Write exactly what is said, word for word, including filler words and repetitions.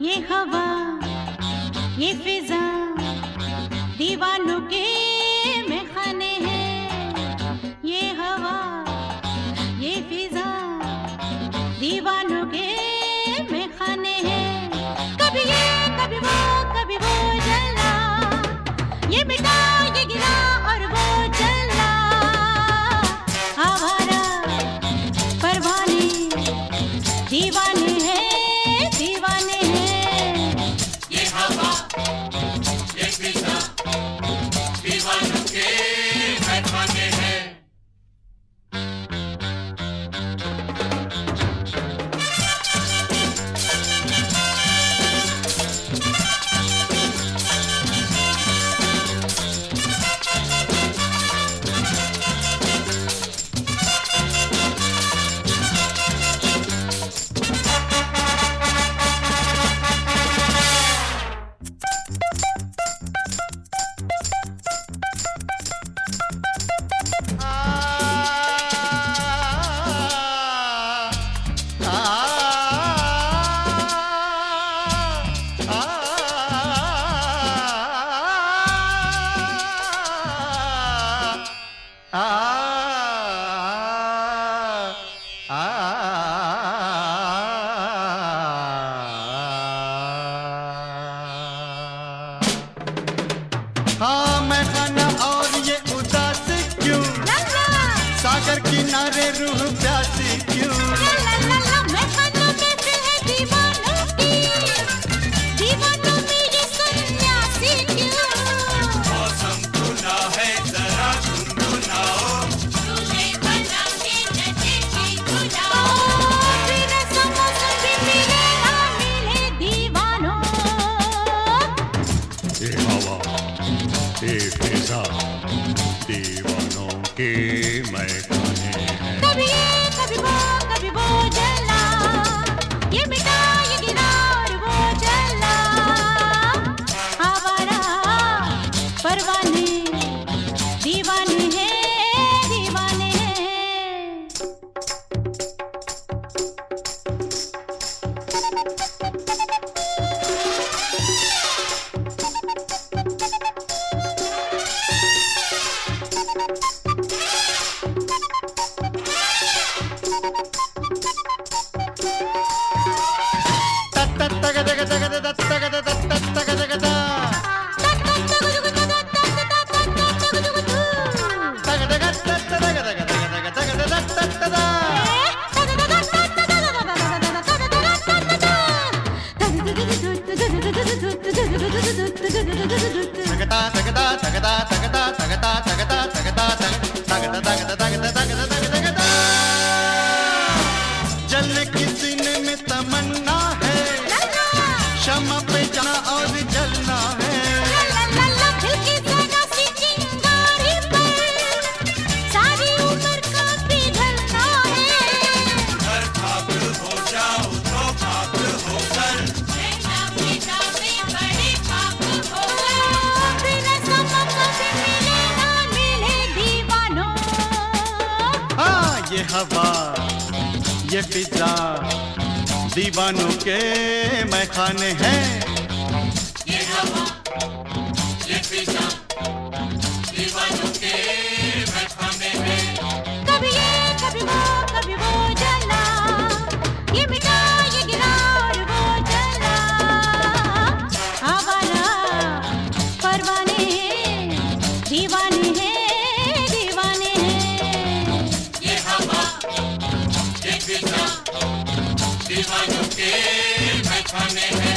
ये हवा ये फिजा दीवानों के मेखाने हैं। ये हवा ये फिजा दीवानों के मेखाने हैं। कभी ये कभी वो कभी वो जला, ये मिटा ये गिरा और वो जला। आवारा परवाने दीवाने हैं दीवाने हैं। ये हवा ये फिजा दीवानों के मेखाने हैं। हाँ मैं खाना और ये उदास क्यों, सागर किनारे रूह प्यासी क्यों। मैं खाना में से है दीवानों की, दीवानों में ये सन्यासी क्यों। मौसम खुला है जरा गुनगुनाओ, तुझे बना के नचे गुलाओ। बिना समोसा भी मिले ना मिले दीवानों। ये हवा ये फिजा दीवानों के मेखाने हैं। कभी ये कभी वो कभी वो जला, ये मिटा ये गिरा और वो जला। आवारा परवाने दीवाने हैं दीवाने हैं। जलने की सीने में तमन्ना है, शमा पे जाना और जलना है। दिल की जगह सी चिंगारी पर सारी उम्र का पिघलना है। हर खाक हो जाओ तो खाक होकर, रहना पिता में बड़े खाक होकर। बिना समझ कभी मिले ना मिले दीवानों। हाँ ये हवा ये फिजा दीवानों के मेखाने हैं। ये हवा ये फिजा दीवानों के मेखाने हैं। कभी ये कभी वो कभी वो जला, ये मिटा ये गिरा और वो जला। आवारा परवाने दीवाने हैं दीवाने हैं। ये हवा ये फिजा दीवानों के मेखाने हैं।